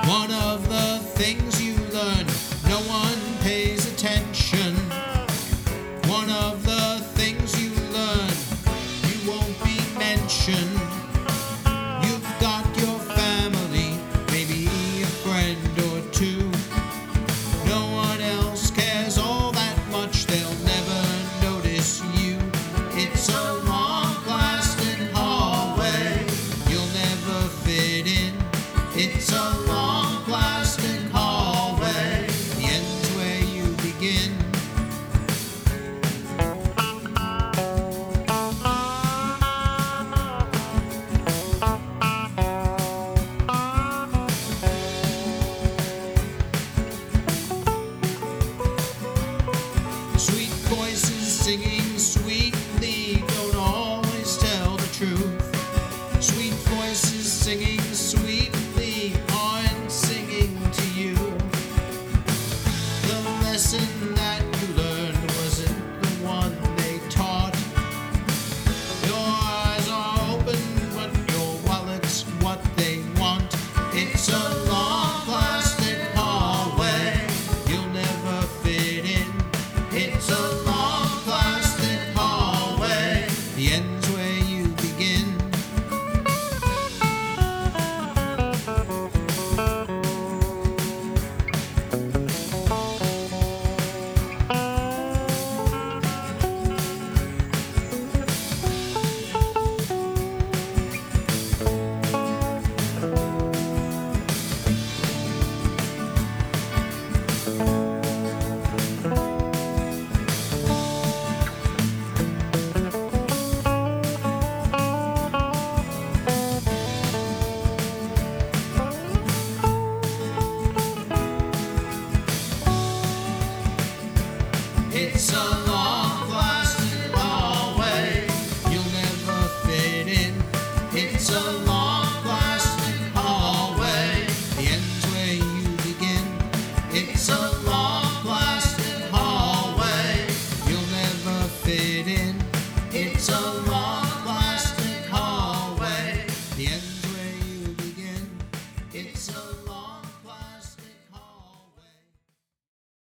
One of the things you learn, no one pays attention. One of the things you learn, you won't be mentioned. You've got your family, maybe a friend or two. No one else cares all that much, they'll never notice you. It's a long-lasting hallway, you'll never fit in. It's a long-lasting hallway, the end's where you begin. Sweet voices singing sweetly don't always tell the truth. Sweet voices singing sweetly aren't singing to you. The lesson that you learned wasn't the one they taught. Your eyes are open, but your wallet's what they want. It's a long-lasting hallway, you'll never fit in. It's a long-lasting hallway, the end's where you begin. It's a